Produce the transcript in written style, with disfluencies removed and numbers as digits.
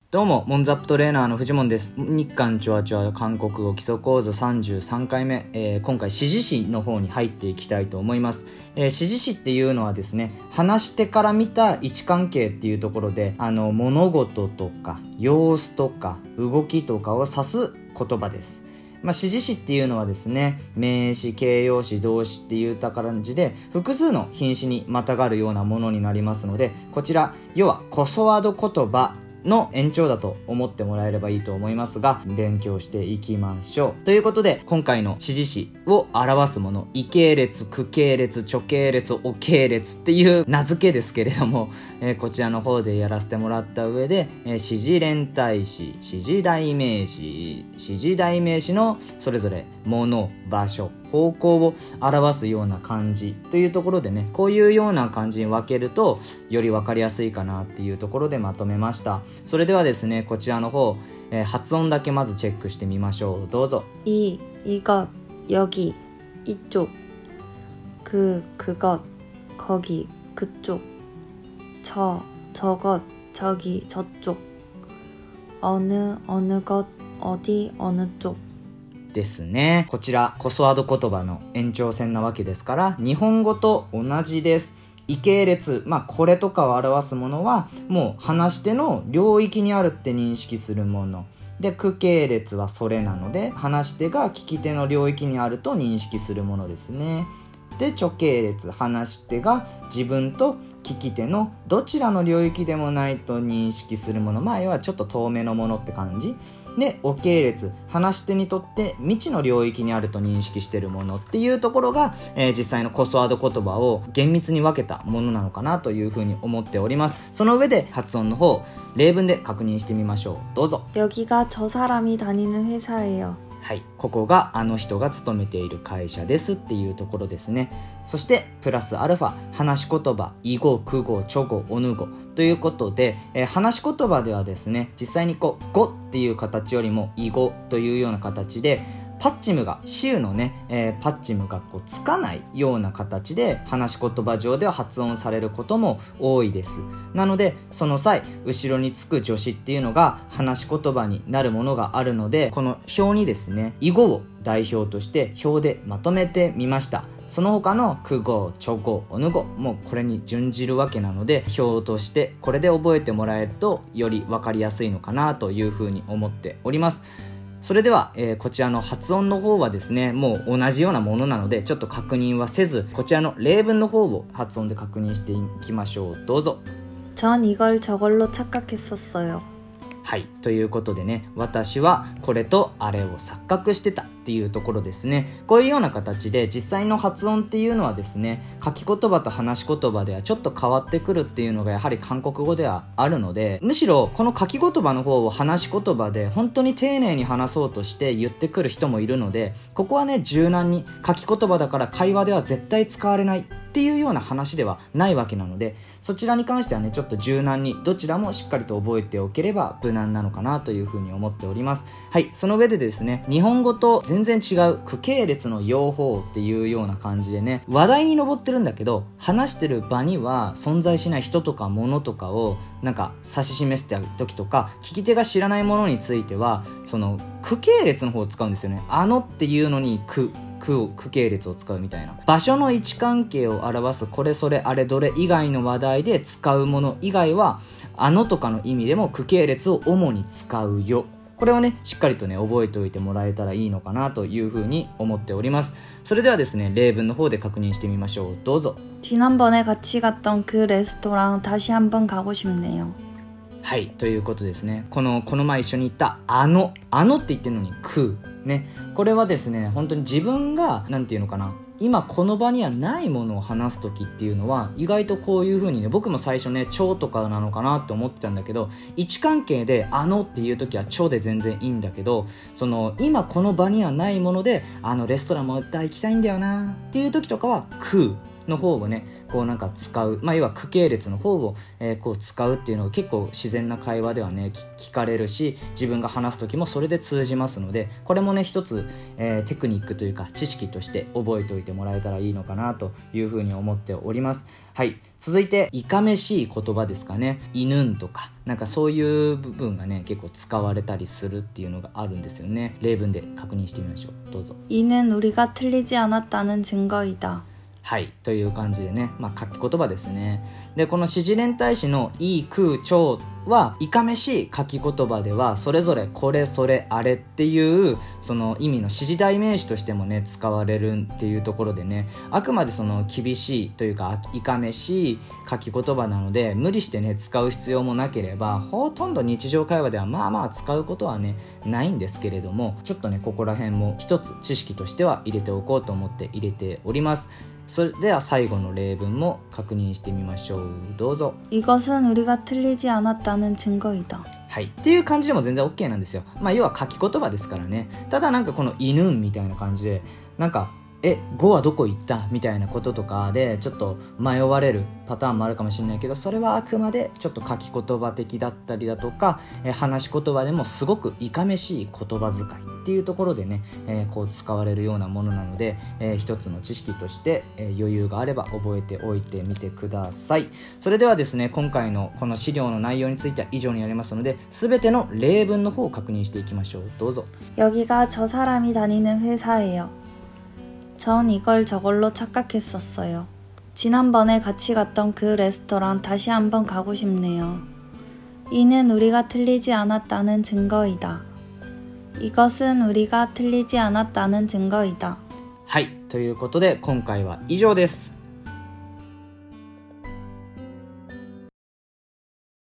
どうも、モンザップトレーナーのフジモンです。日韓チョアチョア韓国語基礎講座33回目、今回指示詞の方に入っていきたいと思います。指示詞っていうのはですね、話し手から見た位置関係っていうところで、物事とか様子とか動きとかを指す言葉です。指示詞っていうのはですね、名詞、形容詞、動詞っていう感じで複数の品詞にまたがるようなものになりますので、こちら要はコソワード言葉の延長だと思ってもらえればいいと思いますが、勉強していきましょう。ということで、今回の指示詞を表すもの、異系列、区系列、著系列、お系列っていう名付けですけれども、こちらの方でやらせてもらった上で、指示連帯詞、指示代名詞、指示代名詞のそれぞれ物、場所、方向を表すような漢字というところでね、こういうような漢字に分けるとより分かりやすいかなっていうところでまとめました。それではですね、こちらの方、発音だけまずチェックしてみましょう。どうぞ。 이것, 여기, 이쪽, 그것, 거기, 그쪽, 저것, 저기, 저쪽, 어느 것, 어디, 어느 쪽 ですね。こちらコソワード言葉の延長線なわけですから、日本語と同じです。異系列、これとかを表すものはもう話し手の領域にあるって認識するもので、区系列はそれなので話し手が聞き手の領域にあると認識するものですね。で、著系列、話し手が自分と聞き手のどちらの領域でもないと認識するもの、要はちょっと遠めのものって感じで、お系列、話し手にとって未知の領域にあると認識しているものっていうところが、実際のコソワード言葉を厳密に分けたものなのかなというふうに思っております。その上で発音の方、例文で確認してみましょう。どうぞ。 여기가 저 사람이 다니는 회사예요。 はい、ここがあの人が勤めている会社ですっていうところですね。そしてプラスアルファ、話し言葉、異語、句語、著語、おぬ語ということで、話し言葉ではですね、実際に語っていう形よりも異語というような形で、パッチムがシウのね、パッチムがつかないような形で話し言葉上では発音されることも多いです。なのでその際、後ろにつく助詞っていうのが話し言葉になるものがあるので、この表にですね、異語を代表として表でまとめてみました。その他の句語、著語、おぬ語もこれに準じるわけなので、表としてこれで覚えてもらえるとより分かりやすいのかなというふうに思っております。それでは、こちらの発音の方はですね、もう同じようなものなのでちょっと確認はせず、こちらの例文の方を発音で確認していきましょう。どうぞ。 전 이걸 저걸로 착각했었어요。 はい、ということでね、私はこれとあれを錯覚してたっていうところですね。こういうような形で実際の発音っていうのはですね、書き言葉と話し言葉ではちょっと変わってくるっていうのがやはり韓国語ではあるので、むしろこの書き言葉の方を話し言葉で本当に丁寧に話そうとして言ってくる人もいるので、ここはね、柔軟に書き言葉だから会話では絶対使われないっていうような話ではないわけなので、そちらに関してはね、ちょっと柔軟にどちらもしっかりと覚えておければ無難なのかなというふうに思っております。はい、その上でですね、日本語と全然違う区系列の用法っていうような感じでね、話題に上ってるんだけど話してる場には存在しない人とか物とかをなんか指し示してある時とか、聞き手が知らないものについてはその区系列の方を使うんですよね。っていうのに区系列を使うみたいな、場所の位置関係を表すこれそれあれどれ以外の話題で使うもの以外はとかの意味でも区系列を主に使うよ。これをね、しっかりとね、覚えておいてもらえたらいいのかなというふうに思っております。それではですね、例文の方で確認してみましょう。どうぞ。 지난번에 같이 갔던 그 레스토랑 다시 한번 가고 싶네요。 はい、ということですね。この前一緒に行ったって言ってるのにね、これはですね、本当に自分がなんていうのかな、今この場にはないものを話す時っていうのは意外とこういう風にね、僕も最初ね、超とかなのかなって思ってたんだけど、位置関係でっていう時は超で全然いいんだけど、その今この場にはないものでレストランも行きたいんだよなっていう時とかはの方をねこうなんか使う、要は句形列の方を、こう使うっていうのが結構自然な会話ではね聞かれるし、自分が話す時もそれで通じますので、これもね一つ、テクニックというか知識として覚えておいてもらえたらいいのかなというふうに思っております。はい、続いていかめしい言葉ですかね。犬んとかなんかそういう部分がね結構使われたりするっていうのがあるんですよね。例文で確認してみましょう。どうぞ。 이는 우리가 틀리지 않았다는 증거이다. はい、という感じでね、書き言葉ですね。でこの詩辞連体詞のい空長はいかめしい書き言葉ではそれぞれこれそれあれっていうその意味の詩辞代名詞としてもね使われるっていうところでね、あくまでその厳しいというかいかめしい書き言葉なので無理してね使う必要もなければ、ほとんど日常会話では使うことはねないんですけれども、ちょっとねここら辺も一つ知識としては入れておこうと思って入れております。それでは最後の例文も確認してみましょう。どうぞ。 이것은 우리가 틀리지 않았다는 증거이다. はい、っていう感じでも全然 OK なんですよ。要は書き言葉ですからね。ただなんかこの犬みたいな感じでなんか5はどこ行ったみたいなこととかでちょっと迷われるパターンもあるかもしれないけど、それはあくまでちょっと書き言葉的だったりだとか、話し言葉でもすごくいかめしい言葉遣いっていうところでね、こう使われるようなものなので、一つの知識として、余裕があれば覚えておいてみてください。それではですね、今回のこの資料の内容については以上になりますので、全ての例文の方を確認していきましょう。どうぞ。 여기가 저 사람이 다니는 회사예요. 전 이걸 저걸로 착각했었어요. 지난번에 같이 갔던 그 레스토랑 다시 한번 가고 싶네요. 이는 우리가 틀리지 않았다는 증거이다. 이것은 우리가 틀리지 않았다는 증거이다. はい、ということで今回は以上です。